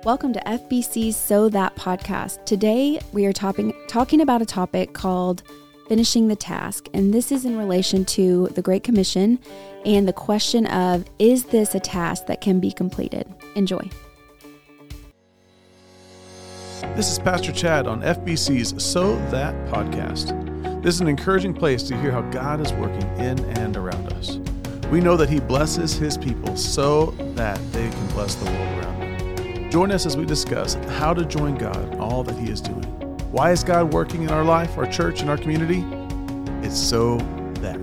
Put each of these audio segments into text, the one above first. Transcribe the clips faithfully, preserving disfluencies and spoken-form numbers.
Welcome to F B C's So That podcast. Today, we are talking, talking about a topic called finishing the task, and this is in relation to the Great Commission and the question of, is this a task that can be completed? Enjoy. This is Pastor Chad on F B C's So That podcast. This is an encouraging place to hear how God is working in and around us. We know that He blesses His people so that they can bless the world around them. Join us as we discuss how to join God in all that He is doing. Why is God working in our life, our church, and our community? It's so that.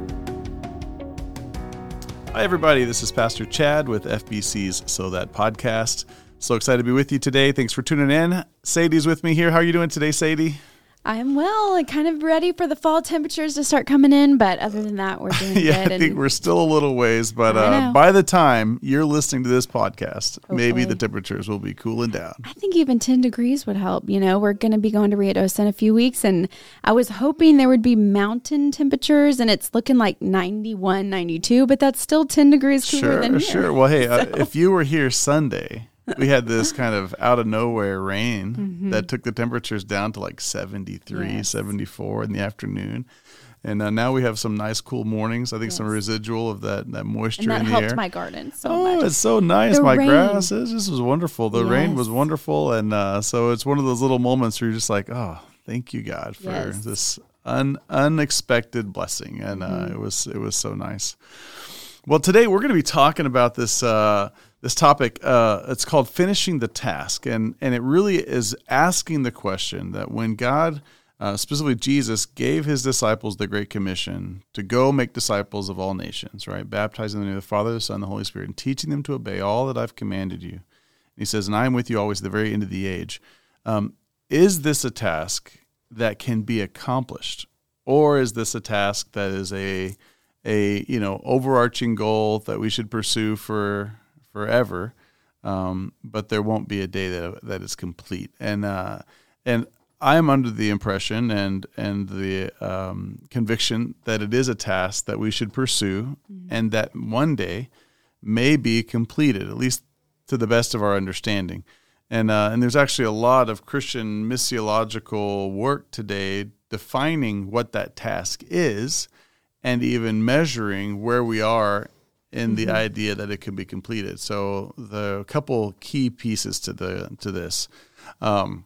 Hi, everybody. This is Pastor Chad with F B C's So That podcast. So excited to be with you today. Thanks for tuning in. Sadie's with me here. How are you doing today, Sadie? I'm well and kind of ready for the fall temperatures to start coming in, but other than that, we're doing yeah, good. I think and we're still a little ways, but uh, by the time you're listening to this podcast, Hopefully. maybe the temperatures will be cooling down. I think even ten degrees would help. You know, we're going to be going to Riados in a few weeks, and I was hoping there would be mountain temperatures, and it's looking like ninety-one, ninety-two, but that's still ten degrees cooler sure, than here. Sure, Well, hey, so. uh, if you were here Sunday, we had this kind of out of nowhere rain mm-hmm. that took the temperatures down to like seventy-three, yes. seventy-four in the afternoon. And uh, now we have some nice cool mornings. I think yes. some residual of that, that moisture and that in the helped air. my garden so oh, much. It's so nice. The my rain. grass, this was wonderful. The yes. rain was wonderful. And uh, so it's one of those little moments where you're just like, oh, thank you, God, for yes. this un- unexpected blessing. And uh, mm-hmm. it was it was so nice. Well, today we're going to be talking about this uh, this topic. Uh, it's called finishing the task, and and it really is asking the question that when God, uh, specifically Jesus, gave His disciples the Great Commission to go make disciples of all nations, right, baptizing them in the name of the Father, the Son, and the Holy Spirit, and teaching them to obey all that I've commanded you. And He says, "And I am with you always to the very end of the age." Um, is this a task that can be accomplished, or is this a task that is a a, you know, overarching goal that we should pursue for forever, um, but there won't be a day that that is complete. And uh, and I am under the impression and and the um, conviction that it is a task that we should pursue, mm-hmm. and that one day may be completed, at least to the best of our understanding. And uh, and there's actually a lot of Christian missiological work today defining what that task is, and even measuring where we are in the mm-hmm. idea that it can be completed. So the couple key pieces to the to this. Um,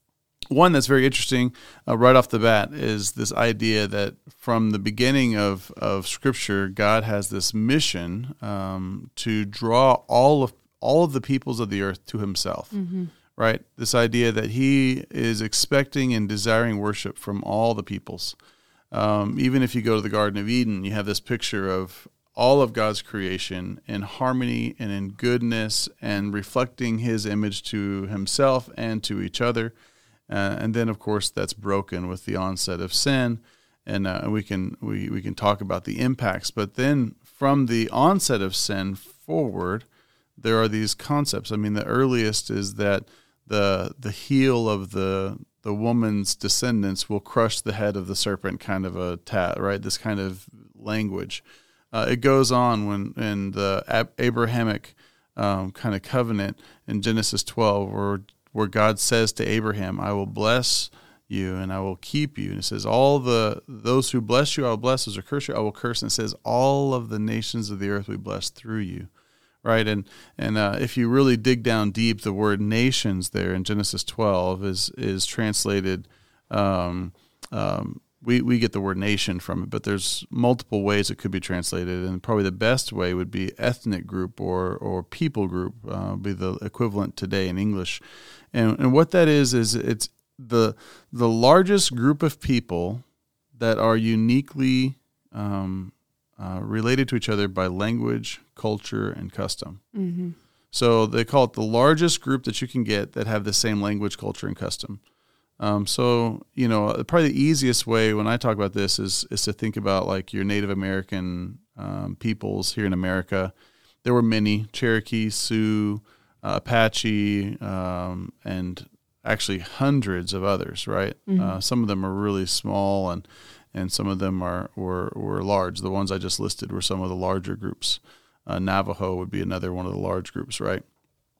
one that's very interesting uh, right off the bat is this idea that from the beginning of, of Scripture, God has this mission um, to draw all of all of the peoples of the earth to Himself. Mm-hmm. Right? This idea that He is expecting and desiring worship from all the peoples. Um, even if you go to the Garden of Eden, you have this picture of all of God's creation in harmony and in goodness and reflecting His image to Himself and to each other. Uh, and then, of course, that's broken with the onset of sin, and uh, we can we, we can talk about the impacts. But then from the onset of sin forward, there are these concepts. I mean, the earliest is that the the heel of the the woman's descendants will crush the head of the serpent, kind of a tat, right? This kind of language. Uh, it goes on when in the Ab- Abrahamic um, kind of covenant in Genesis twelve, where where God says to Abraham, "I will bless you and I will keep you." And it says, "All the those who bless you, I will bless; those who curse you, I will curse." And it says, "All of the nations of the earth we bless through you." Right, and and uh, if you really dig down deep, the word "nations" there in Genesis twelve is is translated. Um, um, we we get the word "nation" from it, but there's multiple ways it could be translated, and probably the best way would be ethnic group or or people group, uh, be the equivalent today in English. And and what that is is it's the the largest group of people that are uniquely Um, Uh, related to each other by language, culture, and custom. Mm-hmm. So they call it the largest group that you can get that have the same language, culture, and custom. Um, so, you know, probably the easiest way when I talk about this is is to think about like your Native American um, peoples here in America. There were many: Cherokee, Sioux, uh, Apache, um, and actually hundreds of others, right? Mm-hmm. Uh, some of them are really small and and some of them are were, were large. The ones I just listed were some of the larger groups. Uh, Navajo would be another one of the large groups, right?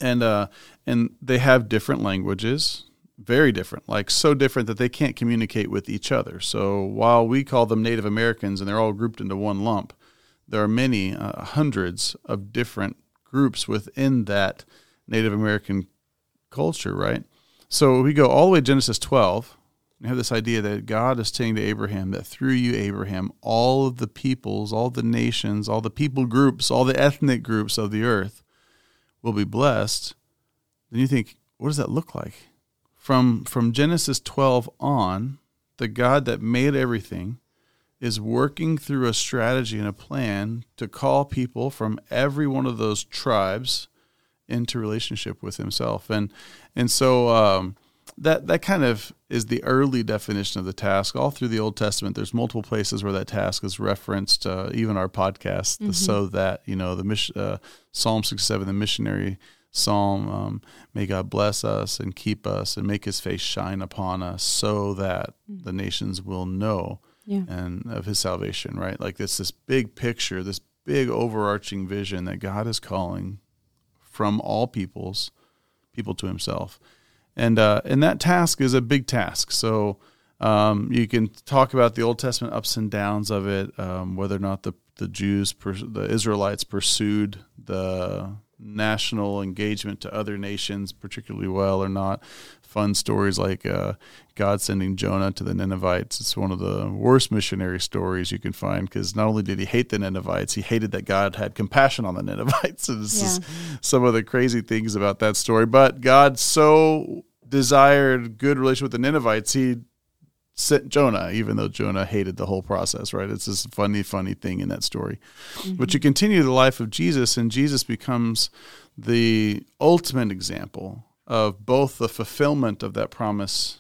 And uh, and they have different languages, very different, like so different that they can't communicate with each other. So while we call them Native Americans and they're all grouped into one lump, there are many, uh, hundreds of different groups within that Native American culture, right? So we go all the way to Genesis twelve. We have this idea that God is saying to Abraham that through you, Abraham, all of the peoples, all the nations, all the people groups, all the ethnic groups of the earth will be blessed. Then you think, what does that look like? From from Genesis twelve on, the God that made everything is working through a strategy and a plan to call people from every one of those tribes into relationship with himself. And and so um, that that kind of is the early definition of the task. All through the Old Testament, there's multiple places where that task is referenced, uh, even our podcast, mm-hmm. the so that, you know, the mission, uh, Psalm sixty-seven, the missionary psalm, um, may God bless us and keep us and make his face shine upon us so that mm-hmm. the nations will know yeah. and of his salvation, right? Like it's this big picture, this big overarching vision that God is calling from all peoples, people to himself. And uh, and that task is a big task. So um, you can talk about the Old Testament ups and downs of it, um, whether or not the, the Jews, the Israelites pursued the national engagement to other nations particularly well or not. Fun stories like uh, God sending Jonah to the Ninevites. It's one of the worst missionary stories you can find because not only did he hate the Ninevites, he hated that God had compassion on the Ninevites. And it's yeah. just some of the crazy things about that story. But God so desired good relation with the Ninevites, he sent Jonah, even though Jonah hated the whole process, right? It's this funny, funny thing in that story. Mm-hmm. But you continue the life of Jesus, and Jesus becomes the ultimate example of both the fulfillment of that promise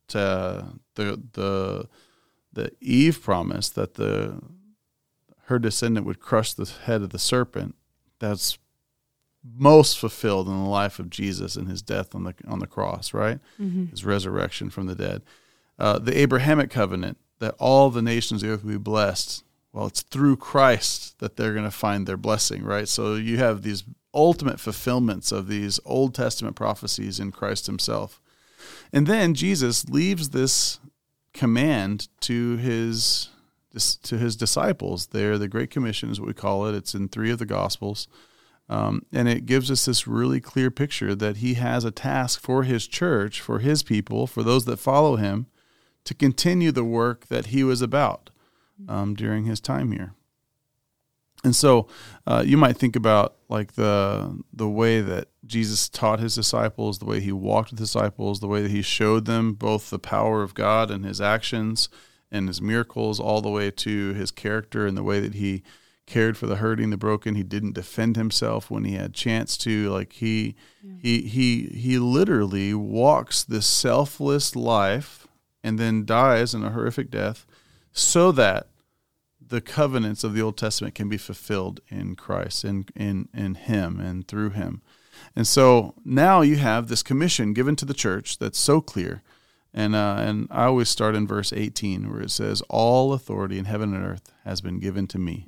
to the the the Eve promise that the her descendant would crush the head of the serpent. That's most fulfilled in the life of Jesus and his death on the on the cross, right? Mm-hmm. His resurrection from the dead. Uh, the Abrahamic covenant that all the nations of the earth will be blessed. Well, it's through Christ that they're going to find their blessing, right? So you have these ultimate fulfillments of these Old Testament prophecies in Christ himself. And then Jesus leaves this command to his to his disciples. They're the Great Commission is what we call it. It's in three of the Gospels. Um, and it gives us this really clear picture that he has a task for his church, for his people, for those that follow him, to continue the work that he was about um, during his time here. And so uh, you might think about like the the way that Jesus taught his disciples, the way he walked with disciples, the way that he showed them both the power of God and his actions and his miracles, all the way to his character and the way that he cared for the hurting, the broken. He didn't defend himself when he had chance to. Like he yeah. he he he literally walks this selfless life and then dies in a horrific death so that the covenants of the Old Testament can be fulfilled in Christ, in, in, in him and through him. And so now you have this commission given to the church that's so clear. And uh, and I always start in verse eighteen where it says, all authority in heaven and earth has been given to me.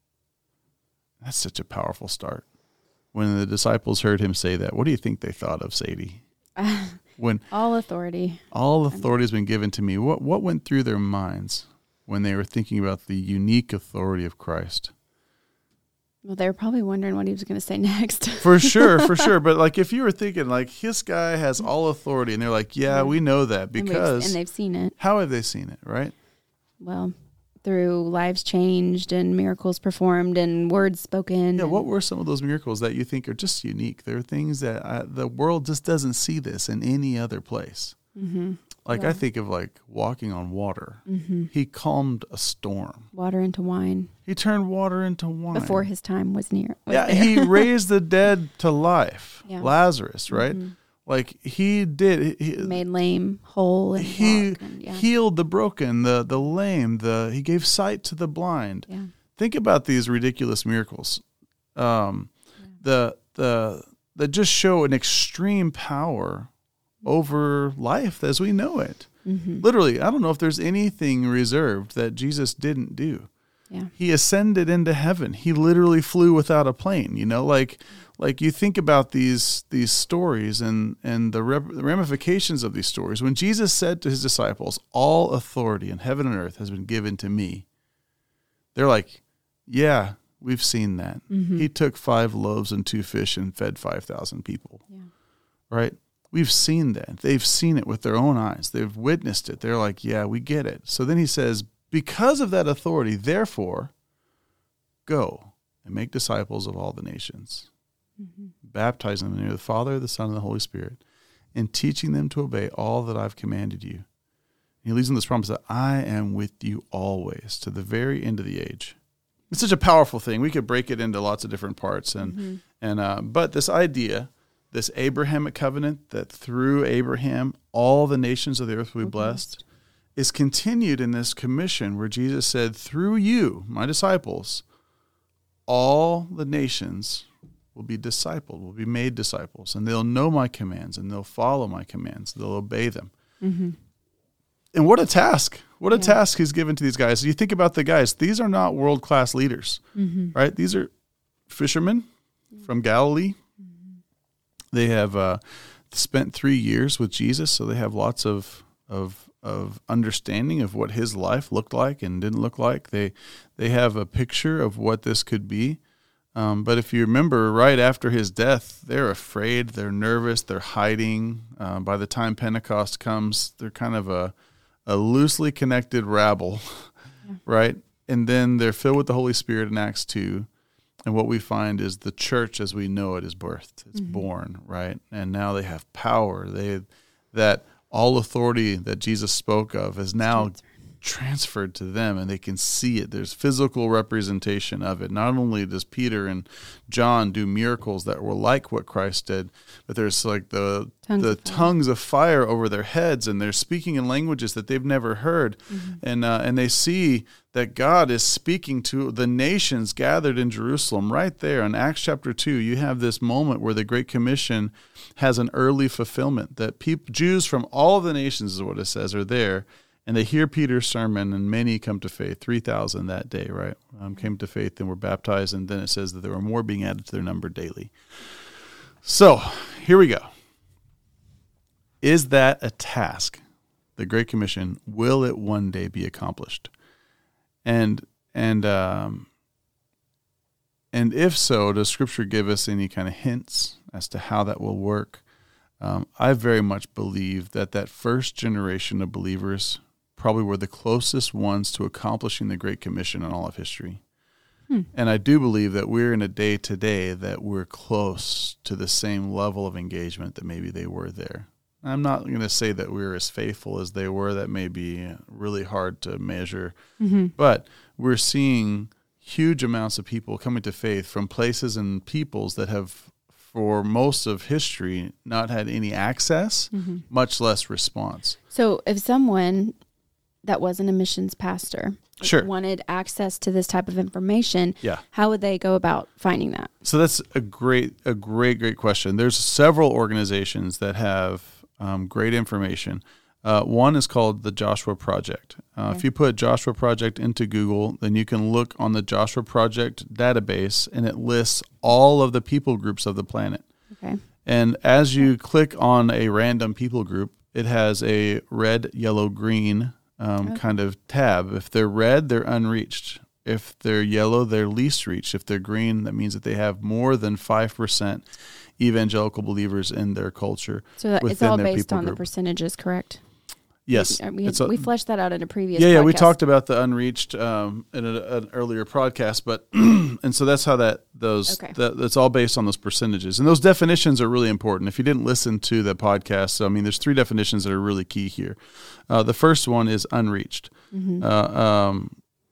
That's such a powerful start. When the disciples heard him say that, what do you think they thought of, Sadie? When all authority. All authority has been given to me. What what went through their minds when they were thinking about the unique authority of Christ? Well, they were probably wondering what he was going to say next. For sure, for sure. But like if you were thinking like this guy has all authority and they're like, yeah, yeah. we know that because. And, and they've seen it. How have they seen it, right? Well, through lives changed and miracles performed and words spoken. Yeah, what were some of those miracles that you think are just unique? There are things that I, the world just doesn't see this in any other place. Mm-hmm. Like yeah. I think of like walking on water. Mm-hmm. He calmed a storm. Water into wine. He turned water into wine. Before his time was near. Was yeah, there. He raised the dead to life. Yeah. Lazarus, right? Mm-hmm. Like he did. He made lame whole and he walk and, yeah. healed the broken, the the lame. The he gave sight to the blind. Yeah. Think about these ridiculous miracles. Um, yeah. The the that just show an extreme power over life as we know it. Mm-hmm. Literally, I don't know if there's anything reserved that Jesus didn't do. Yeah. He ascended into heaven. He literally flew without a plane, you know, like Like you think about these these stories and, and the ramifications of these stories. When Jesus said to his disciples, all authority in heaven and earth has been given to me, they're like, yeah, we've seen that. Mm-hmm. He took five loaves and two fish and fed five thousand people, yeah. right? We've seen that. They've seen it with their own eyes. They've witnessed it. They're like, yeah, we get it. So then he says, because of that authority, therefore, go and make disciples of all the nations, mm-hmm. baptizing them in the name of the Father, the Son, and the Holy Spirit, and teaching them to obey all that I've commanded you. And he leaves them this promise that I am with you always to the very end of the age. It's such a powerful thing. We could break it into lots of different parts, and mm-hmm. and uh, but this idea, this Abrahamic covenant that through Abraham all the nations of the earth will be okay. blessed, is continued in this commission where Jesus said, through you, my disciples, all the nations will be discipled, will be made disciples, and they'll know my commands, and they'll follow my commands. They'll obey them. Mm-hmm. And what a task. What a yeah. task he's given to these guys. You think about the guys. These are not world-class leaders, mm-hmm. right? These are fishermen mm-hmm. from Galilee. Mm-hmm. They have uh, spent three years with Jesus, so they have lots of of of understanding of what his life looked like and didn't look like. They they have a picture of what this could be. Um, but if you remember, right after his death, they're afraid, they're nervous, they're hiding. Uh, by the time Pentecost comes, they're kind of a, a loosely connected rabble, yeah. right? And then they're filled with the Holy Spirit in Acts two. And what we find is the church as we know it is birthed. It's mm-hmm. born, right? And now they have power. They that all authority that Jesus spoke of is now transferred. transferred to them, and they can see it. There's physical representation of it. Not only does Peter and John do miracles that were like what Christ did, but there's like the tongues the of tongues of fire over their heads, and they're speaking in languages that they've never heard. Mm-hmm. And uh, and they see that God is speaking to the nations gathered in Jerusalem. Right there in Acts chapter two, you have this moment where the Great Commission has an early fulfillment, that people, Jews from all of the nations is what it says, are there, and they hear Peter's sermon, and many come to faith. three thousand that day, right, um, came to faith and were baptized, and then it says that there were more being added to their number daily. So here we go. Is that a task? The Great Commission, will it one day be accomplished? And and um, and if so, does Scripture give us any kind of hints as to how that will work? Um, I very much believe that that first generation of believers probably were the closest ones to accomplishing the Great Commission in all of history. Hmm. And I do believe that we're in a day today that we're close to the same level of engagement that maybe they were there. I'm not going to say that we're as faithful as they were. That may be really hard to measure. Mm-hmm. But we're seeing huge amounts of people coming to faith from places and peoples that have, for most of history, not had any access, mm-hmm. much less response. So if someone that wasn't a missions pastor sure. wanted access to this type of information, yeah. how would they go about finding that? So that's a great, a great, great question. There's several organizations that have Um, great information. Uh, one is called the Joshua Project. Uh, okay. If you put Joshua Project into Google, then you can look on the Joshua Project database, and it lists all of the people groups of the planet. Okay. And as you click on a random people group, it has a red, yellow, green um, okay. kind of tab. If they're red, they're unreached. If they're yellow, they're least reached. If they're green, that means that they have more than five percent evangelical believers in their culture. So that it's all based on group. The percentages, correct? Yes. We, we, a, we fleshed that out in a previous yeah, podcast. Yeah, we talked about the unreached um, in a, an earlier podcast, but and so that's how that those okay. that, that's all based on those percentages. And those definitions are really important. If you didn't listen to the podcast, I mean, there's three definitions that are really key here. Uh, the first one is unreached. Mm-hmm. Uh, um,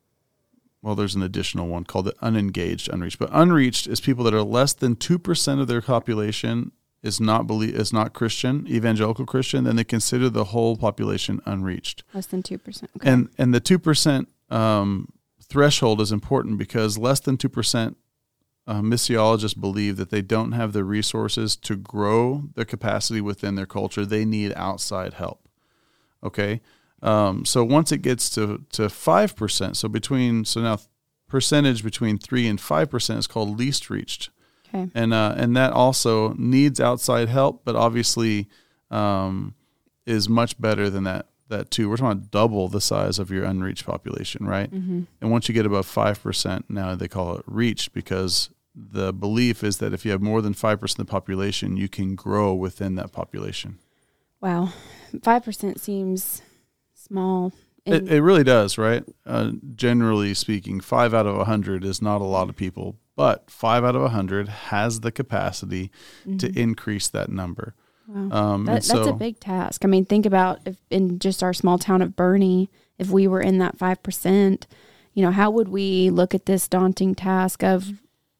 Well, there's an additional one called the unengaged, unreached. But unreached is people that are less than two percent of their population is not believe, is not Christian, evangelical Christian, then they consider the whole population unreached. Less than two percent. Okay. And and the two percent um, threshold is important because less than two percent uh, missiologists believe that they don't have the resources to grow their capacity within their culture. They need outside help. Okay? Um, so once it gets to, to five percent, so between, so now percentage between three and five percent is called least reached. Okay. And uh, and that also needs outside help, but obviously um, is much better than that that too. We're talking about double the size of your unreached population, right? Mm-hmm. And once you get above five percent, now they call it reached, because the belief is that if you have more than five percent of the population, you can grow within that population. Wow. five percent seems small. It, it really does, right? Uh, generally speaking, five out of one hundred is not a lot of people, but five out of one hundred has the capacity mm-hmm. to increase that number. Wow. Um, that, that's so, a big task. I mean, think about if in just our small town of Boerne, if we were in that five percent, you know, how would we look at this daunting task of,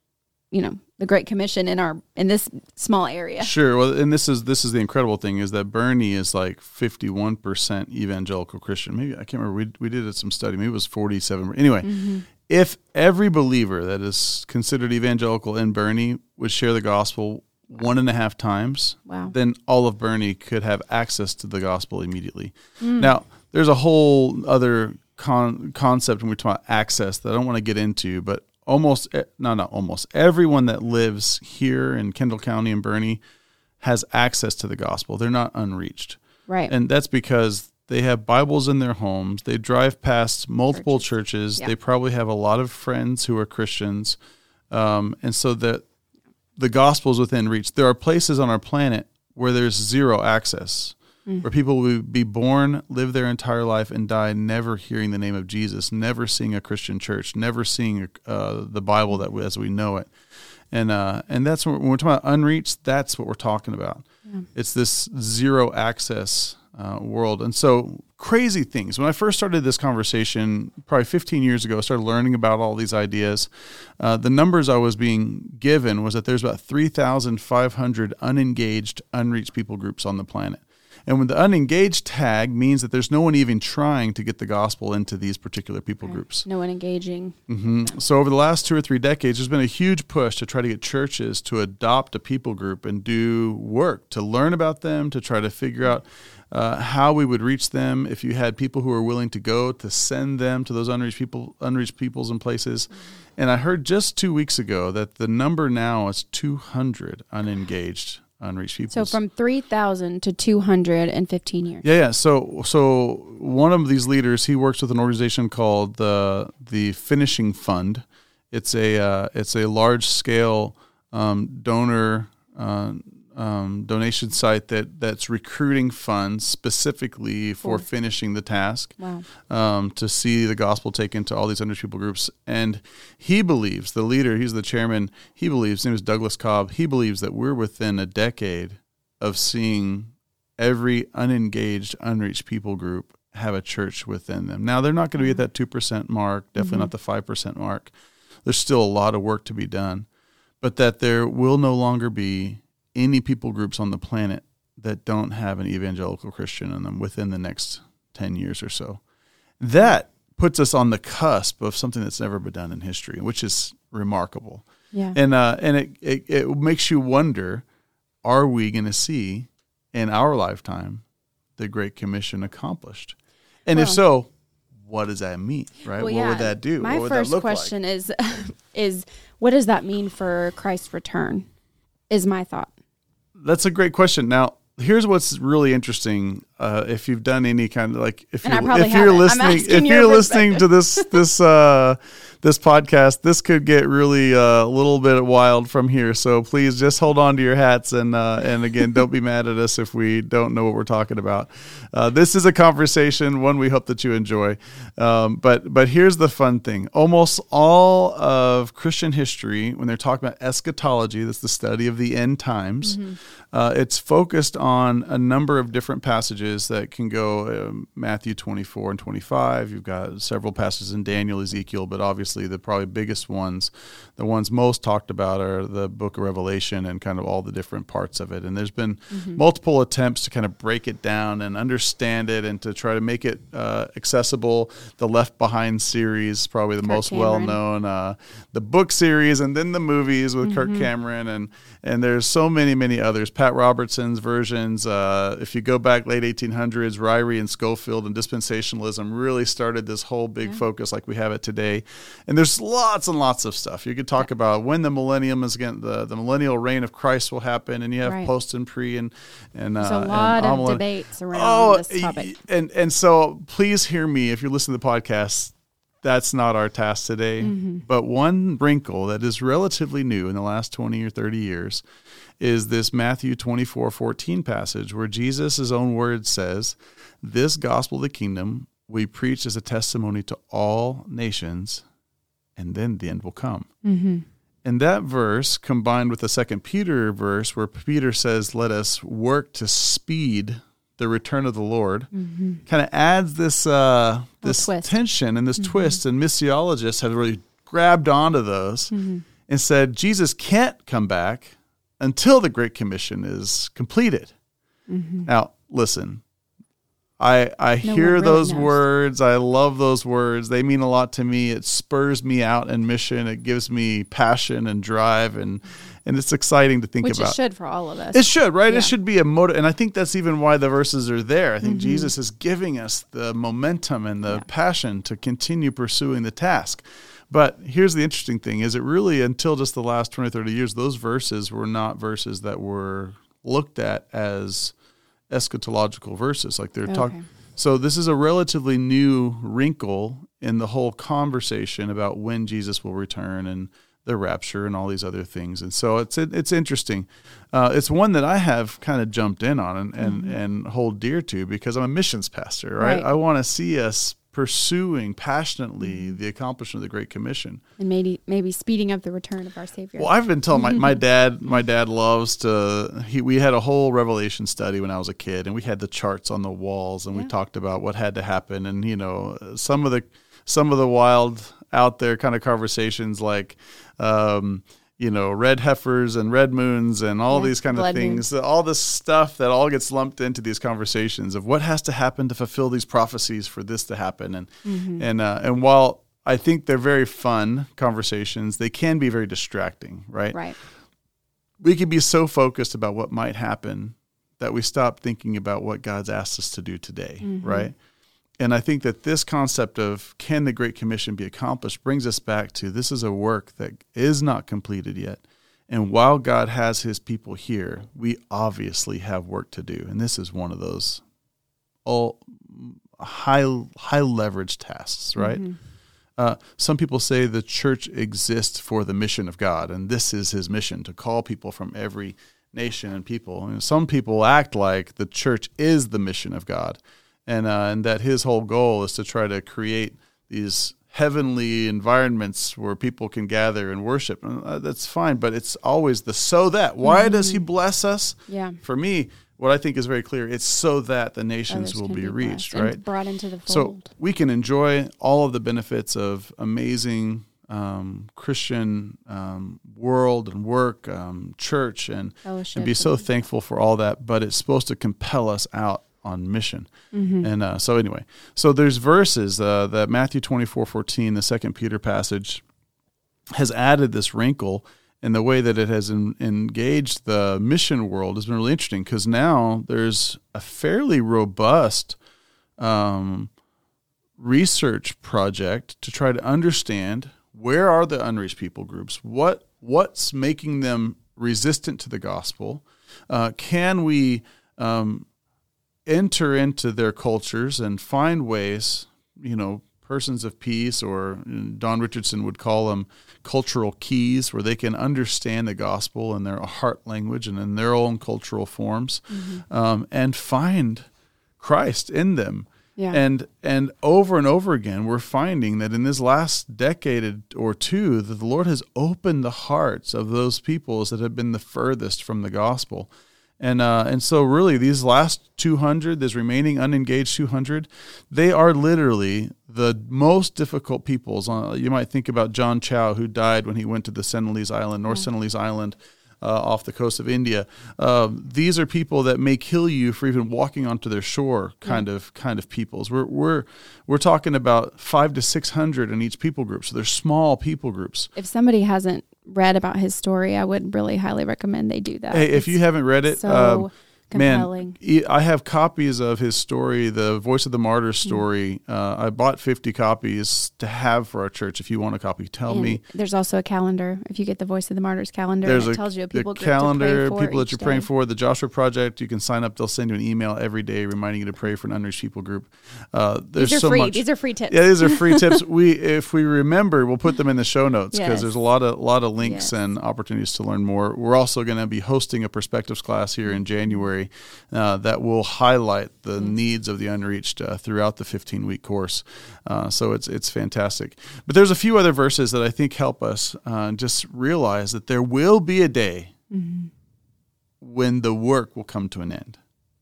you know, the Great Commission in our in this small area? Sure. Well, and this is this is the incredible thing is that Boerne is like fifty-one percent evangelical Christian. Maybe I can't remember. We we did some study. Maybe it was forty-seven. Anyway, mm-hmm. if every believer that is considered evangelical in Boerne would share the gospel one and a half times, wow. then all of Boerne could have access to the gospel immediately. Mm. Now, there's a whole other con- concept when we talk about access that I don't want to get into, but almost, no, not almost, everyone that lives here in Kendall County and Boerne has access to the gospel. They're not unreached. Right. And that's because they have Bibles in their homes. They drive past multiple churches. churches. Yeah. They probably have a lot of friends who are Christians. Um, and so that the gospel is within reach. There are places on our planet where there's zero access, mm. where people will be born, live their entire life, and die never hearing the name of Jesus, never seeing a Christian church, never seeing uh, the Bible that we, as we know it. And uh, and that's what, when we're talking about unreached, that's what we're talking about. Yeah. It's this zero access uh, world. And so crazy things. When I first started this conversation, probably fifteen years ago, I started learning about all these ideas. Uh, the numbers I was being given was that there's about three thousand five hundred unengaged, unreached people groups on the planet. And when the unengaged tag means that there's no one even trying to get the gospel into these particular people right. groups. No one engaging. Mm-hmm. No. So over the last two or three decades, there's been a huge push to try to get churches to adopt a people group and do work to learn about them, to try to figure out uh, how we would reach them. If you had people who are willing to go, to send them to those unreached people, unreached peoples and places. Mm-hmm. And I heard just two weeks ago that the number now is two hundred unengaged unreached people. So from three thousand to two hundred in fifteen years. Yeah, yeah. So so one of these leaders, he works with an organization called the the Finishing Fund. It's a uh, it's a large scale um, donor uh, um, donation site that that's recruiting funds specifically for cool. finishing the task. Wow. Um, to see the gospel taken to all these unreached people groups. And he believes, the leader, he's the chairman, he believes, his name is Douglas Cobb, he believes that we're within a decade of seeing every unengaged, unreached people group have a church within them. Now, they're not going to be at that two percent mark, definitely mm-hmm. not the five percent mark. There's still a lot of work to be done. But that there will no longer be any people groups on the planet that don't have an evangelical Christian in them within the next ten years or so. That puts us on the cusp of something that's never been done in history, which is remarkable. Yeah. And uh, and it, it, it makes you wonder, are we going to see in our lifetime the Great Commission accomplished? And well, if so, what does that mean, right? Well, what yeah, would that do? My what would first that look question like? is, is what does that mean for Christ's return, is my thought. That's a great question. Now, here's what's really interesting. Uh, if you've done any kind of like, if and you're, I probably if you're haven't. listening, if you're listening to this this uh, this podcast, this could get really a uh, little bit wild from here. So please just hold on to your hats and uh, and again, don't be mad at us if we don't know what we're talking about. Uh, this is a conversation, one we hope that you enjoy. Um, but but here's the fun thing: almost all of Christian history, when they're talking about eschatology, that's the study of the end times. Mm-hmm. Uh, it's focused on a number of different passages that can go uh, Matthew twenty-four and twenty-five. You've got several passages in Daniel, Ezekiel, but obviously the probably biggest ones, the ones most talked about, are the book of Revelation and kind of all the different parts of it. And there's been mm-hmm. multiple attempts to kind of break it down and understand it and to try to make it uh, accessible. The Left Behind series, probably the Kirk most Cameron. well-known, uh, the book series, and then the movies with mm-hmm. Kirk Cameron, and and there's so many, many others. Pat Robertson's versions. Uh, if you go back late nineteen hundreds, Ryrie and Schofield and dispensationalism really started this whole big yeah. focus like we have it today. And there's lots and lots of stuff. You could talk yeah. about when the millennium is again, the, the millennial reign of Christ will happen, and you have right. post and pre and and there's uh, a lot and of debates around oh, this topic. And and so please hear me if you're listening to the podcast. That's not our task today. Mm-hmm. But one wrinkle that is relatively new in the last twenty or thirty years is this Matthew twenty-four fourteen passage where Jesus' own word says, "This gospel of the kingdom we preach as a testimony to all nations, and then the end will come." Mm-hmm. And that verse, combined with the Second Peter verse where Peter says, "Let us work to speed the return of the Lord," mm-hmm. kind of adds this uh, this twist. tension and this mm-hmm. twist. And missiologists have really grabbed onto those mm-hmm. and said Jesus can't come back until the Great Commission is completed. Mm-hmm. Now, listen, I I no hear really those knows. words. I love those words. They mean a lot to me. It spurs me out in mission. It gives me passion and drive, and and it's exciting to think Which about. Which it should for all of us. It should, right? Yeah. It should be a motive. And I think that's even why the verses are there. I think mm-hmm. Jesus is giving us the momentum and the yeah. passion to continue pursuing the task. But here's the interesting thing, is it really, until just the last twenty, thirty years, those verses were not verses that were looked at as eschatological verses. Like they're okay. talking. So this is a relatively new wrinkle in the whole conversation about when Jesus will return and the rapture and all these other things. And so it's it's interesting. Uh, it's one that I have kind of jumped in on and, and, mm-hmm. and hold dear to because I'm a missions pastor, right? right. I want to see us pursuing passionately the accomplishment of the Great Commission. And maybe maybe speeding up the return of our Savior. Well, I've been telling my, my dad, my dad loves to, he, we had a whole Revelation study when I was a kid, and we had the charts on the walls, and yeah. we talked about what had to happen. And, you know, some of the, some of the wild out there kind of conversations like, um, you know, red heifers and red moons and all yeah, these kind of things, moon. all this stuff that all gets lumped into these conversations of what has to happen to fulfill these prophecies for this to happen. And mm-hmm. and uh, and while I think they're very fun conversations, they can be very distracting, right? Right. We can be so focused about what might happen that we stop thinking about what God's asked us to do today, mm-hmm. right? And I think that this concept of can the Great Commission be accomplished brings us back to this is a work that is not completed yet. And while God has his people here, we obviously have work to do. And this is one of those all high high leverage tasks, right? Mm-hmm. Uh, some people say the church exists for the mission of God, and this is his mission, to call people from every nation and people. And some people act like the church is the mission of God. And uh, and that his whole goal is to try to create these heavenly environments where people can gather and worship. And, uh, that's fine, but it's always the so that. Why mm-hmm. does he bless us? Yeah. For me, what I think is very clear, it's so that the nations Others will be, be reached, and right? brought into the fold. So we can enjoy all of the benefits of amazing um, Christian um, world and work, um, church, and, and be so thankful for all that, but it's supposed to compel us out on mission. Mm-hmm. And uh, so anyway, so there's verses uh, that Matthew twenty-four fourteen, the Second Peter passage, has added this wrinkle, and the way that it has in, engaged the mission world has been really interesting, because now there's a fairly robust um, research project to try to understand where are the unreached people groups, what what's making them resistant to the gospel, uh, can we um, enter into their cultures and find ways, you know, persons of peace, or Don Richardson would call them cultural keys, where they can understand the gospel in their heart language and in their own cultural forms, mm-hmm. um, and find Christ in them. Yeah. And and over and over again, we're finding that in this last decade or two, that the Lord has opened the hearts of those peoples that have been the furthest from the gospel. And uh, and so really these last two hundred, this remaining unengaged two hundred, they are literally the most difficult peoples. Uh, you might think about John Chow, who died when he went to the Sentinelese Island, North yeah. Sentinelese Island, uh, off the coast of India. Uh, these are people that may kill you for even walking onto their shore, kind yeah. of kind of peoples. We're we're we're talking about five to six hundred in each people group, so they're small people groups. If somebody hasn't read about his story, I would really highly recommend they do that. Hey, if you haven't read it, so um, compelling. Man, I have copies of his story, the Voice of the Martyrs story. Mm. Uh, I bought fifty copies to have for our church. If you want a copy, tell and me. There's also a calendar. If you get the Voice of the Martyrs calendar, there's and it a, tells you a people group calendar, to pray for people that you're day. praying for. The Joshua Project, you can sign up. They'll send you an email every day reminding you to pray for an unreached people group. Uh, there's These are so free. much. These are free tips. Yeah, these are free tips. We, if we remember, we'll put them in the show notes because yes. there's a lot of lot of links yes. and opportunities to learn more. We're also going to be hosting a perspectives class here in January uh, that will highlight the mm. needs of the unreached uh, throughout the fifteen-week course. Uh, so it's it's fantastic. But there's a few other verses that I think help us uh, just realize that there will be a day mm-hmm. when the work will come to an end.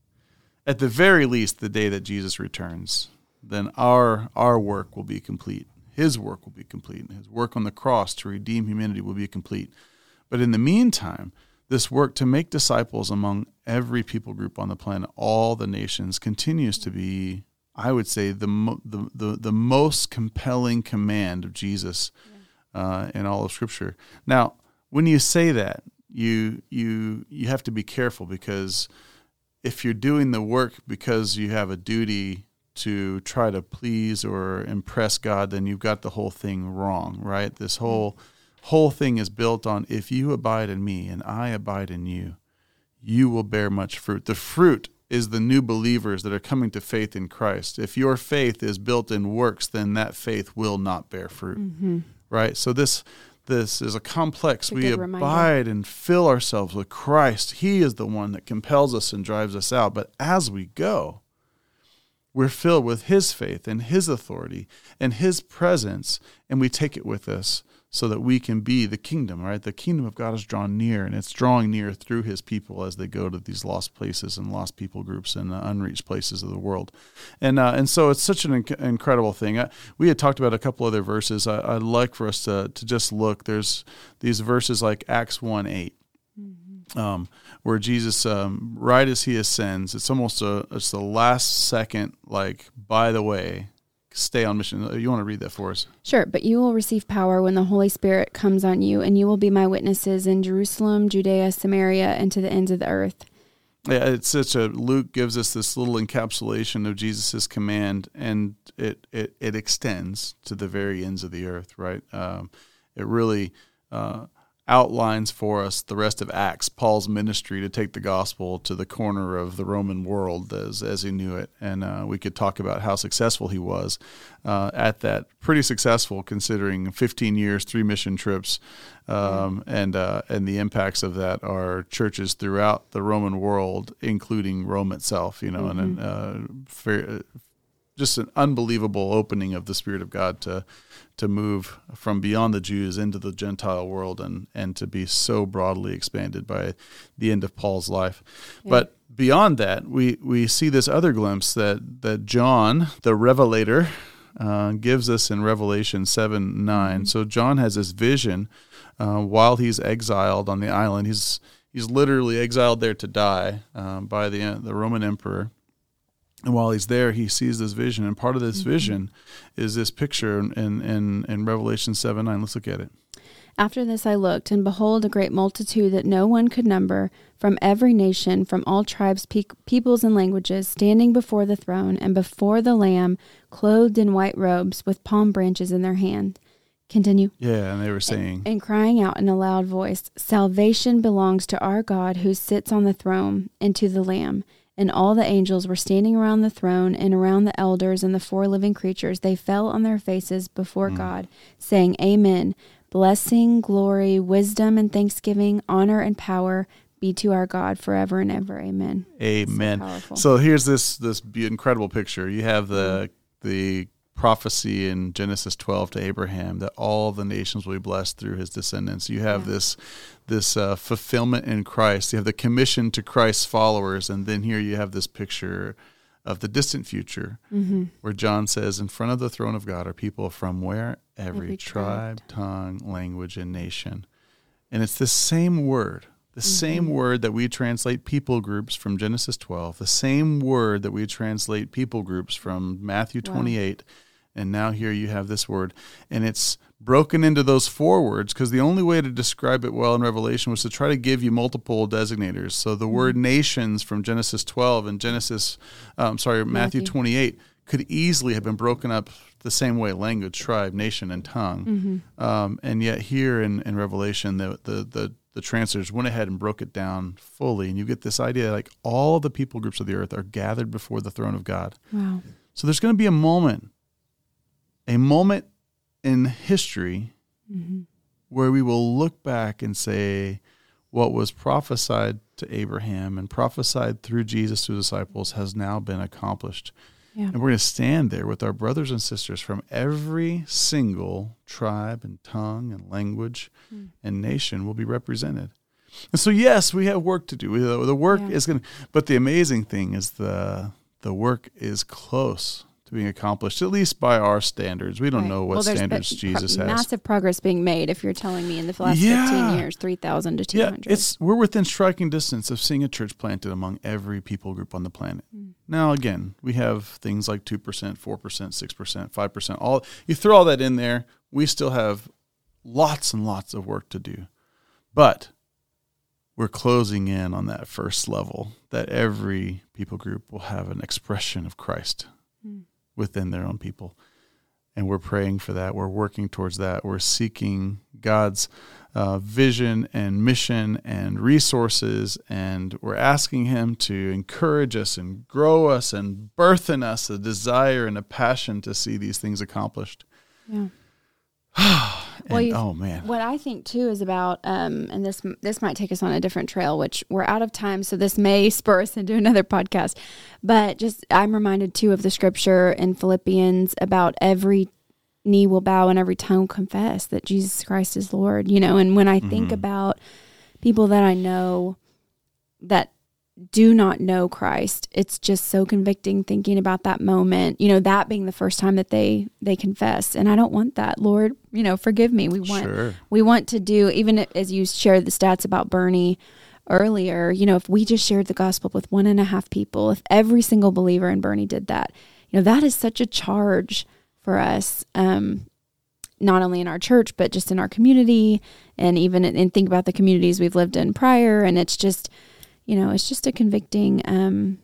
At the very least, the day that Jesus returns, then our our work will be complete. His work will be complete. His work on the cross to redeem humanity will be complete. But in the meantime, this work to make disciples among every people group on the planet, all the nations, continues to be, I would say, the mo- the, the the most compelling command of Jesus yeah. uh, in all of Scripture. Now, when you say that, you you you have to be careful, because if you're doing the work because you have a duty to try to please or impress God, then you've got the whole thing wrong, right? This whole whole thing is built on, if you abide in me and I abide in you, you will bear much fruit. The fruit is the new believers that are coming to faith in Christ. If your faith is built in works, then that faith will not bear fruit, mm-hmm. right? So this this is a complex. We abide reminder. And fill ourselves with Christ. He is the one that compels us and drives us out. But as we go, we're filled with his faith and his authority and his presence, and we take it with us so that we can be the kingdom, right? The kingdom of God is drawn near, and it's drawing near through his people as they go to these lost places and lost people groups and uh, unreached places of the world. And uh, and so it's such an inc- incredible thing. I, we had talked about a couple other verses. I, I'd like for us to, to just look. There's these verses like Acts one eight. Um, where Jesus, um, right as he ascends, it's almost a, it's the last second, like, by the way, stay on mission. You want to read that for us? Sure. But you will receive power when the Holy Spirit comes on you, and you will be my witnesses in Jerusalem, Judea, Samaria, and to the ends of the earth. Yeah, it's such a, Luke gives us this little encapsulation of Jesus's command, and it, it, it extends to the very ends of the earth, right? Um, it really, uh, outlines for us the rest of Acts, Paul's ministry to take the gospel to the corner of the Roman world as as he knew it. And uh, we could talk about how successful he was uh, at that. Pretty successful considering fifteen years, three mission trips, um, and uh, and the impacts of that are churches throughout the Roman world, including Rome itself. You know, mm-hmm. and uh, fair, just an unbelievable opening of the Spirit of God to to move from beyond the Jews into the Gentile world, and, and to be so broadly expanded by the end of Paul's life. Yeah. But beyond that, we, we see this other glimpse that, that John, the Revelator, uh, gives us in Revelation seven nine. Mm-hmm. So John has this vision uh, while he's exiled on the island. He's he's literally exiled there to die um, by the the Roman emperor. And while he's there, he sees this vision, and part of this mm-hmm. vision is this picture in, in, in Revelation seven nine. Let's look at it. After this I looked, and behold, a great multitude that no one could number, from every nation, from all tribes, pe- peoples, and languages, standing before the throne and before the Lamb, clothed in white robes, with palm branches in their hand. Continue. Yeah, and they were saying... And, and crying out in a loud voice, Salvation belongs to our God who sits on the throne, and to the Lamb. And all the angels were standing around the throne and around the elders and the four living creatures. They fell on their faces before mm. God, saying, Amen. Blessing, glory, wisdom, and thanksgiving, honor, and power be to our God forever and ever. Amen. Amen. So, so here's this this incredible picture. You have the mm. the prophecy in Genesis twelve to Abraham that all the nations will be blessed through his descendants. You have yeah. this this uh, fulfillment in Christ. You have the commission to Christ's followers, and then here you have this picture of the distant future mm-hmm. where John says, in front of the throne of God are people from where? Every, Every tribe, tribe, tongue, language, and nation. And it's the same word, the mm-hmm. same word that we translate people groups from Genesis twelve, the same word that we translate people groups from Matthew twenty-eight, wow. And now here you have this word, and it's broken into those four words, because the only way to describe it well in Revelation was to try to give you multiple designators. So the word nations from Genesis twelve and Genesis, um, sorry, Matthew, Matthew twenty-eight could easily have been broken up the same way: language, tribe, nation, and tongue. Mm-hmm. Um, and yet here in, in Revelation, the, the the the translators went ahead and broke it down fully, and you get this idea like all the people groups of the earth are gathered before the throne of God. Wow! So there's going to be a moment, a moment in history mm-hmm. where we will look back and say, what was prophesied to Abraham and prophesied through Jesus to the disciples has now been accomplished. Yeah. And we're going to stand there with our brothers and sisters from every single tribe and tongue and language mm. and nation will be represented. And so, yes, we have work to do. The work yeah. is going to, but the amazing thing is the the work is close to being accomplished, at least by our standards. We don't right. know what well, standards been, Jesus pro- has. Massive progress being made. If you're telling me in the last yeah. fifteen years, three thousand to two hundred. Yeah, it's we're within striking distance of seeing a church planted among every people group on the planet. Mm. Now, again, we have things like two percent, four percent, six percent, five percent. All you throw all that in there, we still have lots and lots of work to do. But we're closing in on that first level, that every people group will have an expression of Christ mm. within their own people. And we're praying for that. We're working towards that. We're seeking God's uh, vision and mission and resources, and we're asking him to encourage us and grow us and birth in us a desire and a passion to see these things accomplished. Yeah. and, well, oh, man. What I think, too, is about, um, and this this might take us on a different trail, which we're out of time, so this may spur us into another podcast. But just I'm reminded, too, of the scripture in Philippians about every knee will bow and every tongue confess that Jesus Christ is Lord, you know. And when I think mm-hmm. about people that I know that do not know Christ, it's just so convicting thinking about that moment, you know, that being the first time that they they confess. And I don't want that. Lord, you know, forgive me. We want sure. we want to do, even as you shared the stats about Bernie earlier, you know, if we just shared the gospel with one and a half people, if every single believer in Bernie did that, you know, that is such a charge for us, um, not only in our church, but just in our community, and even and think about the communities we've lived in prior. And it's just, you know, it's just a convicting um,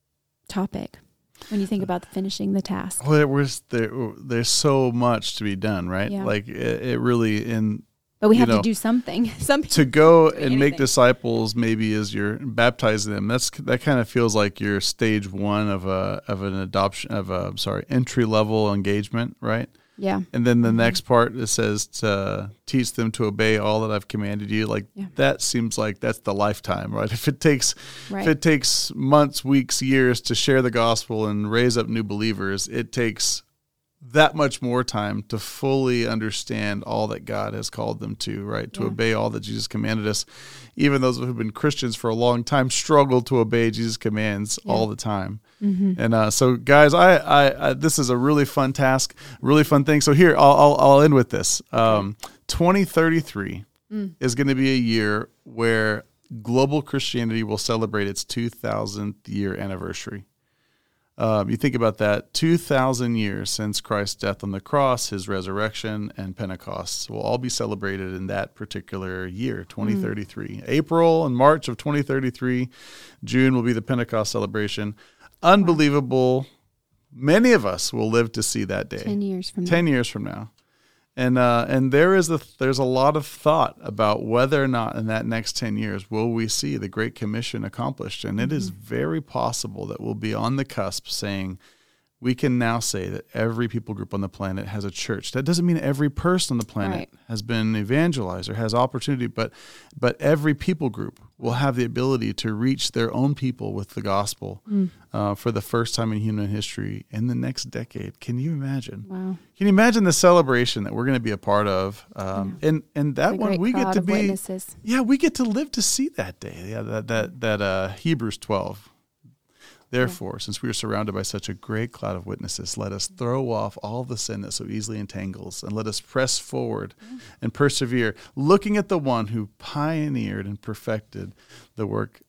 topic when you think about finishing the task. Well, it was there. There's so much to be done, right? Yeah. Like it, it really in. But we have know, to do something. something to go and anything. Make disciples. Maybe as you're baptizing them, that's that kind of feels like you're stage one of a of an adoption of a sorry entry level engagement, right? Yeah. And then the mm-hmm. next part, it says to teach them to obey all that I've commanded you. Like yeah. that seems like that's the lifetime, right? If it takes right. if it takes months, weeks, years to share the gospel and raise up new believers, it takes that much more time to fully understand all that God has called them to, right? To yeah. obey all that Jesus commanded us. Even those who've been Christians for a long time struggle to obey Jesus' commands yeah. all the time. Mm-hmm. And uh, so, guys, I, I, I this is a really fun task, really fun thing. So here, I'll I'll, I'll end with this. Um, twenty thirty-three mm. is going to be a year where global Christianity will celebrate its two thousandth year anniversary. Um, you think about that, two thousand years since Christ's death on the cross, his resurrection, and Pentecost will all be celebrated in that particular year, twenty thirty-three. Mm. April and March of twenty thirty-three, June will be the Pentecost celebration. Unbelievable. Wow. Many of us will live to see that day. Ten years from now. Ten years from now. And uh, and there is a there's a lot of thought about whether or not in that next ten years will we see the Great Commission accomplished. And it mm-hmm. is very possible that we'll be on the cusp saying, we can now say that every people group on the planet has a church. That doesn't mean every person on the planet right. has been evangelized or has opportunity, but but every people group will have the ability to reach their own people with the gospel mm. uh, for the first time in human history in the next decade. Can you imagine? Wow. Can you imagine the celebration that we're going to be a part of? Um, yeah. And and that the one we get to be witnesses. Yeah, we get to live to see that day. Yeah, that that that uh, Hebrews twelve. Therefore, yeah. since we are surrounded by such a great cloud of witnesses, let us throw off all the sin that so easily entangles, and let us press forward yeah. and persevere, looking at the one who pioneered and perfected the work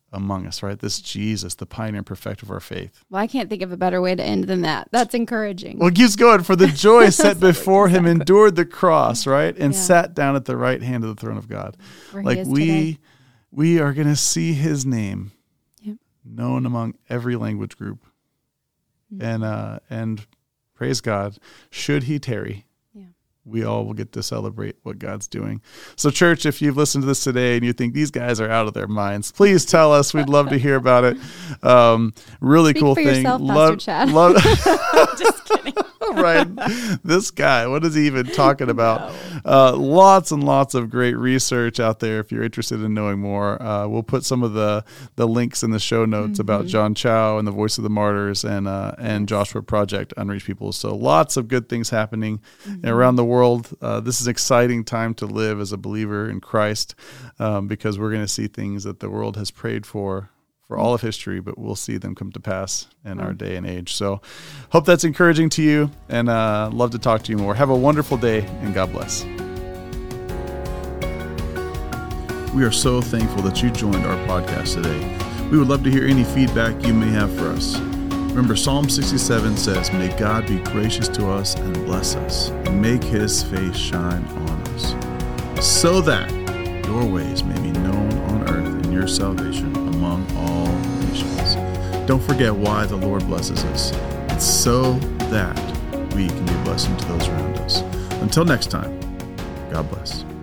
among us, right? This Jesus, the pioneer and perfecter of our faith. Well, I can't think of a better way to end than that. That's encouraging. Well, it keeps going. For the joy set before him, endured the cross, right? And Yeah. sat down at the right hand of the throne of God. Where he Like is we, today. we are going to see his name Yep. known among every language group. Mhm. And, uh, and praise God, should he tarry, Yeah. we all will get to celebrate what God's doing. So church, if you've listened to this today and you think these guys are out of their minds, please tell us. We'd love to hear about it. Um, really Speak cool for thing. yourself, Pastor love, Chad. love, Just kidding. right. This guy, what is he even talking about? Uh, lots and lots of great research out there. If you're interested in knowing more, uh, we'll put some of the, the links in the show notes Mm-hmm. about John Chow and the Voice of the Martyrs and, uh, and Joshua Project, Unreached People. So lots of good things happening Mm-hmm. around the world. Uh, this is an exciting time to live as a believer in Christ, um, because we're going to see things that the world has prayed for for all of history, but we'll see them come to pass in our day and age. So hope that's encouraging to you, and uh, love to talk to you more. Have a wonderful day, and God bless. We are so thankful that you joined our podcast today. We would love to hear any feedback you may have for us. Remember, Psalm sixty-seven says, "May God be gracious to us and bless us, and make his face shine on us, so that your ways may be known on earth and your salvation among all nations." Don't forget why the Lord blesses us. It's so that we can be a blessing to those around us. Until next time, God bless.